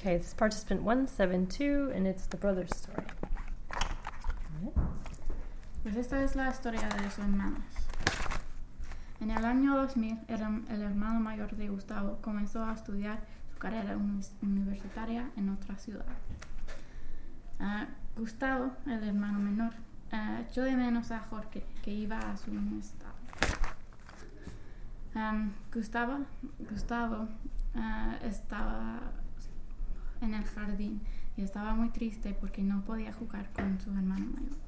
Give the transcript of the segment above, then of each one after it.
Okay, this is participant 172, and it's the brother's story. Pues esta es la historia de sus hermanos. En el año 2000, el hermano mayor de Gustavo comenzó a estudiar su carrera universitaria en otra ciudad. Gustavo, el hermano menor, echó de menos a Jorge, que iba a su universidad. Gustavo estaba en el jardín y estaba muy triste porque no podía jugar con su hermano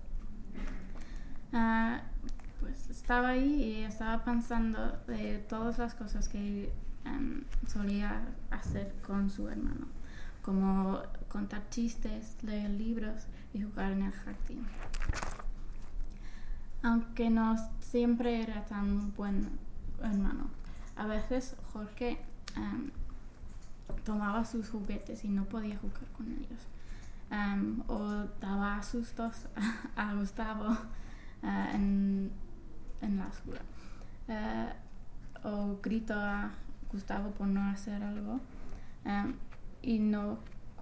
mayor. Pues estaba ahí y estaba pensando de todas las cosas que solía hacer con su hermano, como contar chistes, leer libros y jugar en el jardín. Aunque no siempre era tan buen hermano, a veces Jorge tomaba sus juguetes y no podía jugar con ellos, o daba sustos a Gustavo en la escuela, o gritó a Gustavo por no hacer algo, y no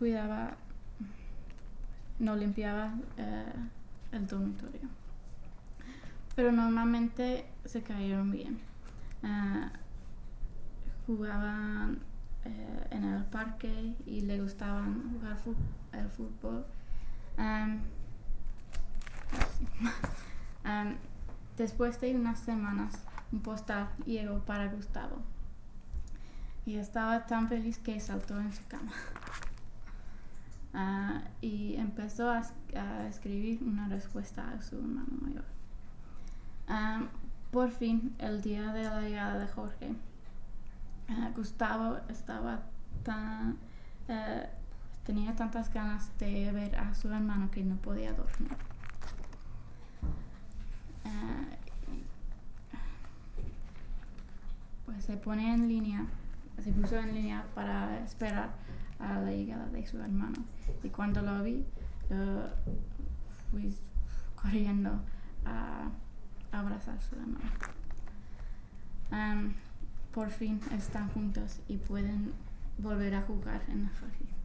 limpiaba el dormitorio. Pero normalmente se cayeron bien. Jugaban en el parque y le gustaban jugar el fútbol. Después de unas semanas, un postal llegó para Gustavo y estaba tan feliz que saltó en su cama y empezó a escribir una respuesta a su hermano mayor. Por fin, el día de la llegada de Jorge, Gustavo tenía tantas ganas de ver a su hermano que no podía dormir. Pues se puso en línea para esperar a la llegada de su hermano, y cuando lo vi, fui corriendo a abrazar a su hermano. Por fin están juntos y pueden volver a jugar en el jardín.